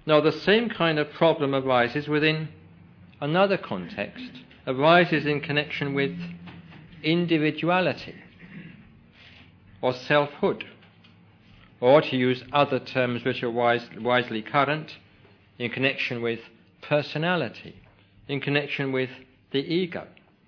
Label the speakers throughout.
Speaker 1: Now, the same kind of problem arises within another context, arises in connection with individuality or selfhood, or to use other terms which are wisely current, in connection with personality, in connection with the ego.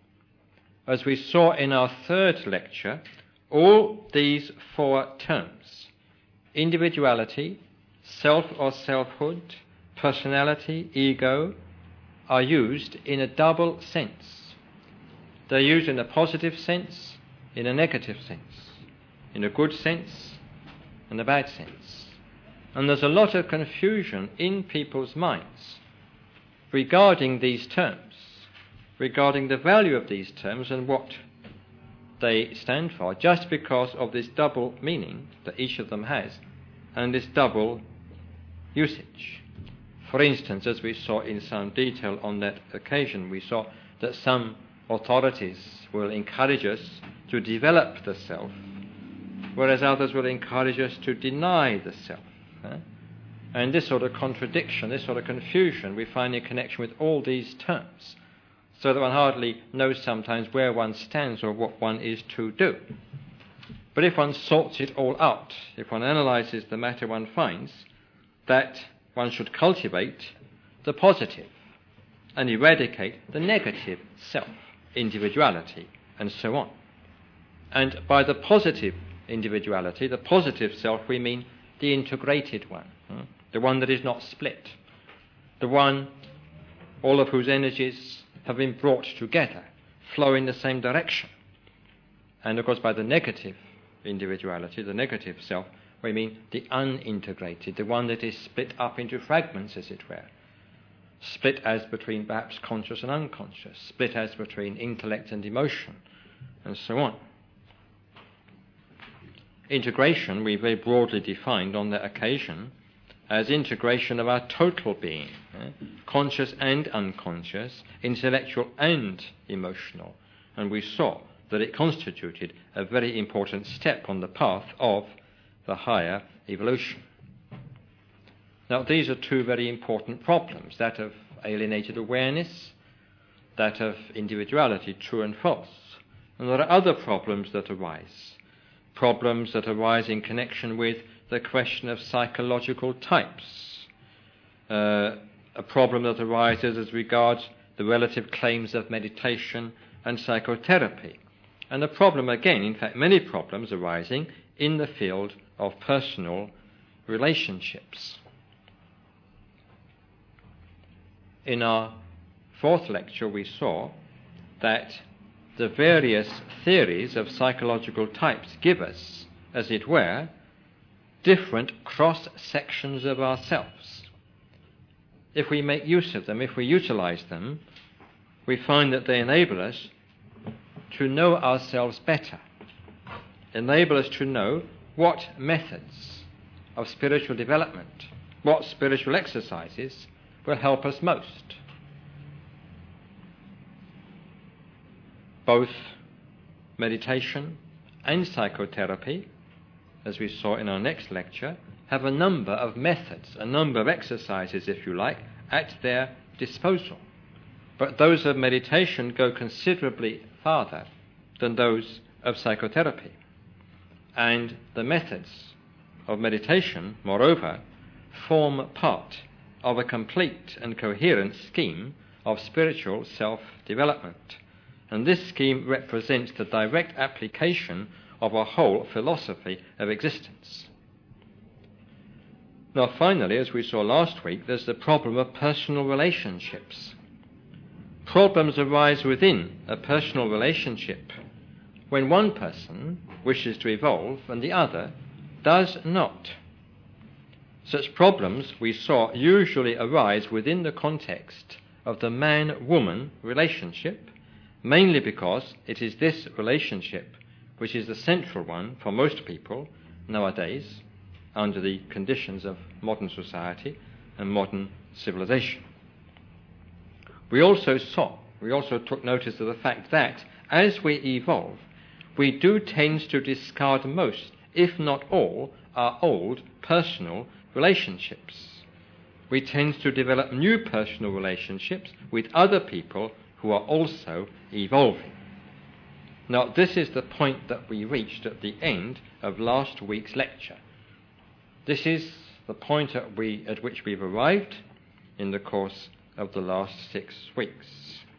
Speaker 1: As we saw in our third lecture, all these four terms, individuality, self or selfhood, personality, ego, are used in a double sense. They're used in a positive sense, in a negative sense, in a good sense, and a bad sense. And there's a lot of confusion in people's minds regarding these terms, regarding the value of these terms and what they stand for, just because of this double meaning that each of them has, and this double usage. For instance, as we saw in some detail on that occasion, we saw that some authorities will encourage us to develop the self, whereas others will encourage us to deny the self. And this sort of contradiction, this sort of confusion we find in connection with all these terms, so that one hardly knows sometimes where one stands or what one is to do. But if one sorts it all out, if one analyzes the matter, one finds that one should cultivate the positive and eradicate the negative self, individuality, and so on. And by the positive individuality, the positive self, we mean the integrated one, the one that is not split, the one all of whose energies have been brought together, flow in the same direction. And of course, by the negative individuality, the negative self, we mean the unintegrated, the one that is split up into fragments, as it were. Split as between perhaps conscious and unconscious, split as between intellect and emotion, and so on. Integration we very broadly defined on that occasion as integration of our total being, conscious and unconscious, intellectual and emotional. And we saw that it constituted a very important step on the path of the higher evolution. Now, these are two very important problems, that of alienated awareness, that of individuality, true and false. And there are other problems that arise in connection with the question of psychological types, a problem that arises as regards the relative claims of meditation and psychotherapy, and a problem again, in fact many problems arising in the field of personal relationships. In our fourth lecture we saw that the various theories of psychological types give us, as it were, different cross-sections of ourselves. If we make use of them, if we utilize them, we find that they enable us to know ourselves better, enable us to know what methods of spiritual development, what spiritual exercises will help us most. Both meditation and psychotherapy, as we saw in our next lecture, have a number of methods, a number of exercises, if you like, at their disposal. But those of meditation go considerably farther than those of psychotherapy. And the methods of meditation, moreover, form part of a complete and coherent scheme of spiritual self-development. And this scheme represents the direct application of a whole philosophy of existence. Now, finally, as we saw last week, there's the problem of personal relationships. Problems arise within a personal relationship when one person wishes to evolve and the other does not. Such problems, we saw, usually arise within the context of the man-woman relationship, mainly because it is this relationship which is the central one for most people nowadays under the conditions of modern society and modern civilization. We also took notice of the fact that as we evolve, we do tend to discard most, if not all, our old personal relationships. we tend to develop new personal relationships with other people who are also evolving. Now, this is the point that we reached at the end of last week's lecture. This is the point at which we've arrived in the course of the last 6 weeks.